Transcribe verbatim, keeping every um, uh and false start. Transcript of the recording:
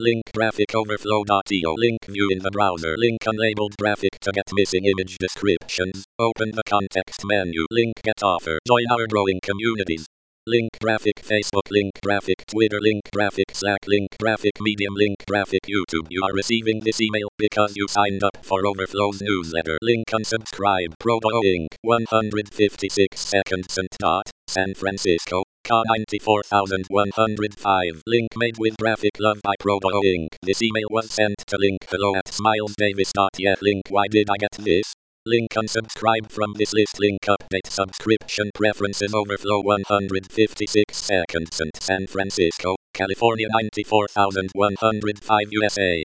Link graphic overflow.io. Link view in the browser. Link unlabeled graphic to get missing image descriptions. Open the context menu. Link get offer. Join our growing communities. Link graphic Facebook. Link graphic Twitter. Link graphic Slack. Link graphic Medium. Link graphic YouTube. You are receiving this email because you signed up for Overflow's newsletter. Link unsubscribe. Probo Incorporated. one hundred fifty-six seconds and dot. San Francisco. K ninety-four thousand one hundred five. Link made with graphic love by Probo Incorporated. This email was sent to link hello at smilesdavis.yet. Link why did I get this? Link unsubscribe from this list. Link update subscription preferences. Overflow one hundred fifty-six seconds and San Francisco, California ninety-four thousand one hundred five U S A.